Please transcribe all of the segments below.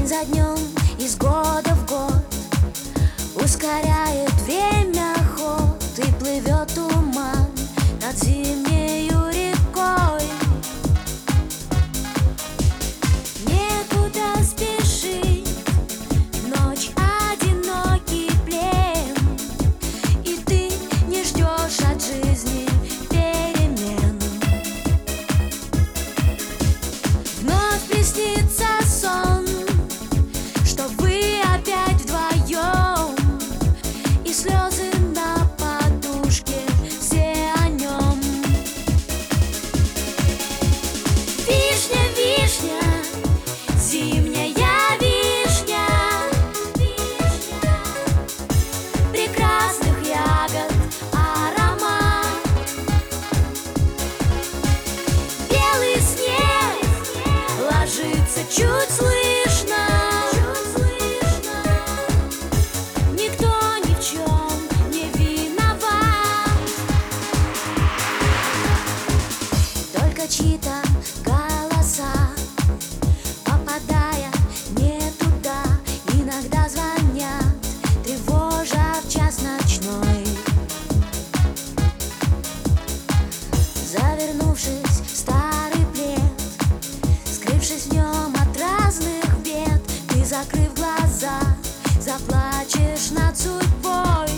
День за днем, из года в год ускоряет время ход, и плывет туман над зимнею рекой. Некуда спешить, ночь одинокий плен, и ты не ждешь от жизни перемен. Вновь приснится сон, что вы опять вдвоем, и слезы на подушке, все о нем. Вишня, вишня, зимняя вишня, прекрасных ягод аромат. Белый снег ложится чуть слышно, никто ни в чем не виноват, только чьи-то голоса, попадая не туда, иногда звонят, тревожа в час ночной. Завернувшись в старый плед, скрывшись в нем от разных бед, ты, закрыв глаза, заплачешь над судьбой.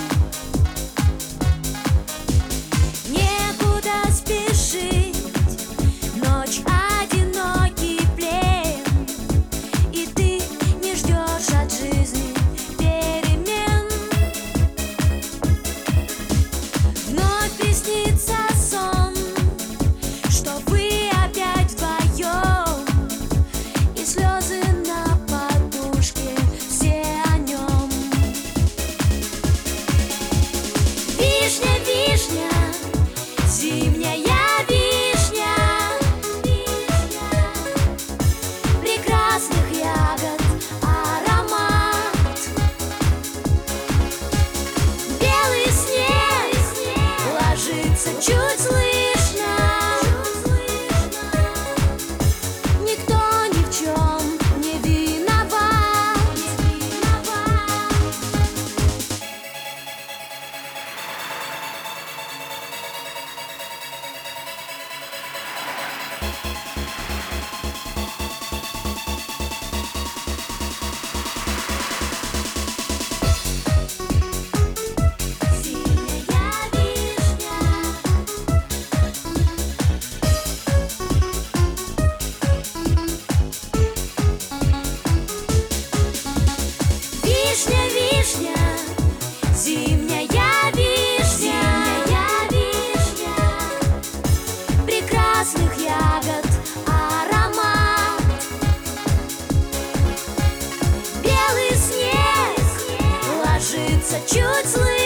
Некуда спешить, ночь одинокий плен, и ты не ждешь от жизни перемен. Вновь приснится сон, что вы опять вдвоем, и слезы на подушке, все о нем. Вишня, вишня, зимняя вишня, прекрасных ягод аромат. Белый снег ложится чуть слышно, никто ни в чем не виноват. Вишня, вишня, зимняя вишня, прекрасных ягод аромат. Белый снег ложится чуть слышно,